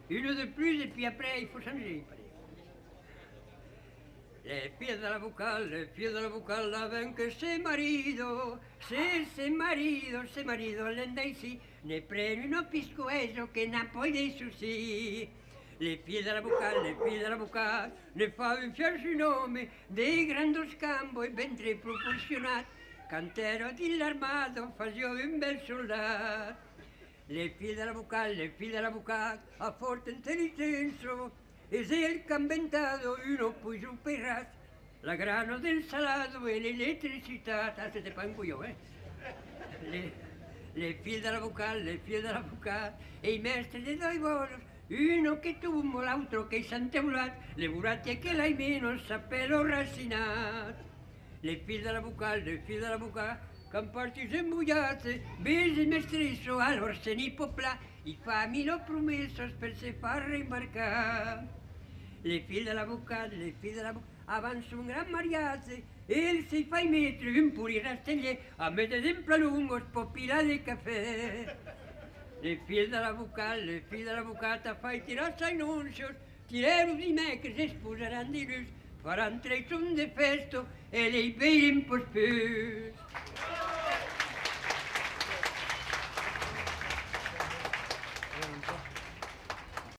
Une de plus, et puis après, il faut changer. Le pies de la vocal, ven que se marido, se marido, l'endai ne prende uno piscoeso che n'a poi dei soucis. Les pieds de la vocal, ne fa un fierce nome, dei grandi scambo e ben tre proporzionat, cantero dell'armato, faccio un bel soldato. Les pieds de la vocal, a forte intelligenza, es el que ha inventado uno pues superat la grano del salado e l'elettricità. Ah, siete panco io, Le fil de la vocal, e i mestri de doi volos, uno che tumbo, l'altro che s'anteulat, le burate che l'hai meno sapelo racinat. Le fil de la vocal, can partis embullate, vesi mestresso, allora se ni popla, i fammi l'ho promesso per se far rimbarcar. Le fil de la vocal, avanza un gran mariaze, el si fa mettere un puri rasteller, a mette d'empla lungo, spopila de caffè. Le fil de la vocal, ta fai tirar sai nuncios, tireu di me che si sposeran di luz, faran tre son de festo e lei veiren pos pius.